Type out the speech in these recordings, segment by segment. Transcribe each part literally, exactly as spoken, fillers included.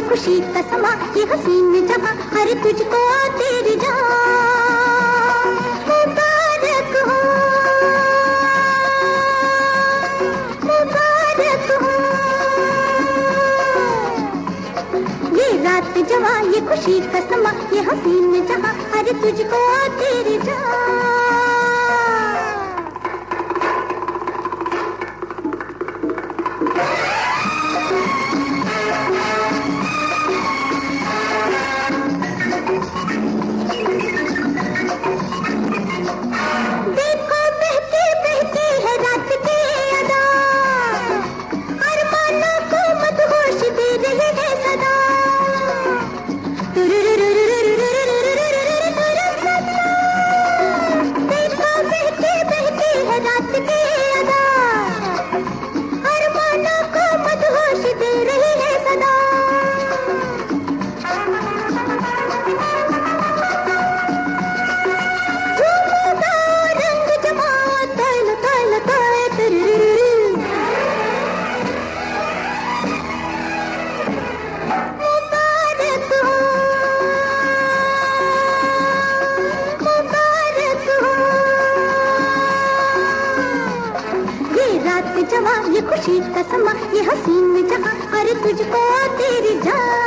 खुशी का समा, ये हसीन जहां, अरे तुझको तेरी जान मुबारक हो, मुबारक हो। ये रात जवां, ये खुशी का समा, ये हसीन जहां, अरे तुझको तेरी जान। जवां, ये खुशी का समा, ये हसीन जहां, अरे तुझको तेरी जान।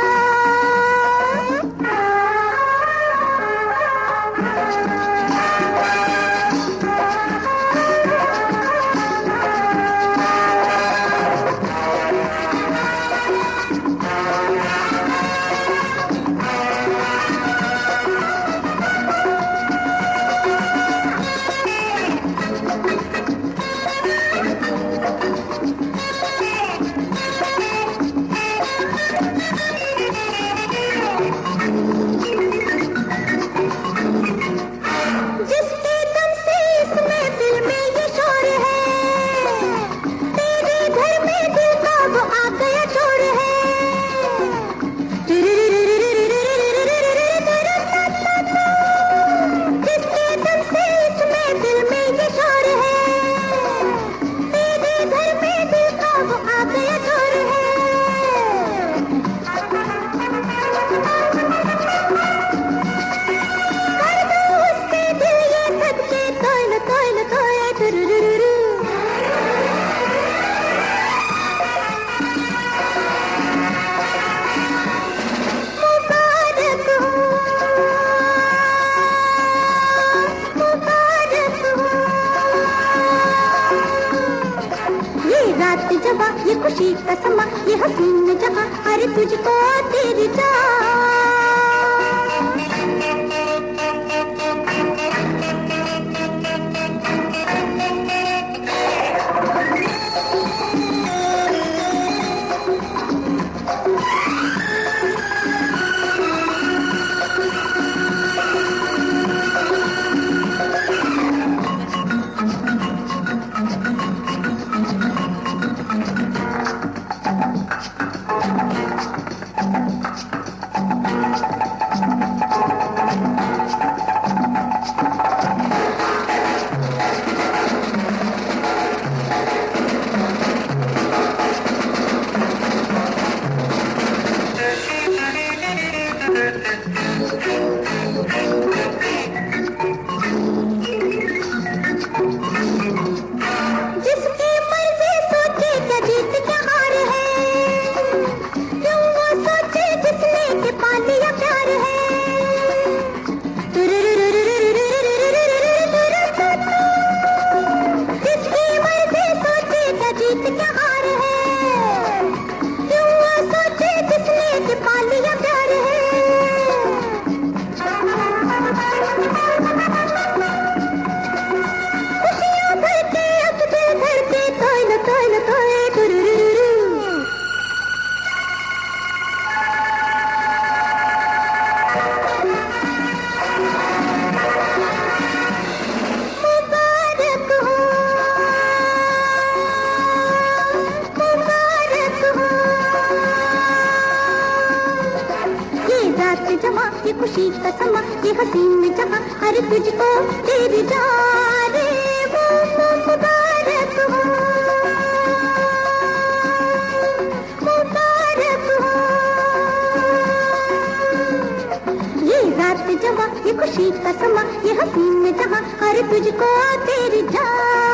जवां, ये खुशी का समा, ये हसीन जहां, अरे तुझको तेरी जान। जमा, ये खुशी का समा, ये हसीन जहां, हर तुझको तेरी जान रे वो मुबारक हो, मुबारक हो। रात जवा ये खुशी का समा ये हसीन जहां, अरे तुझको तेरी जान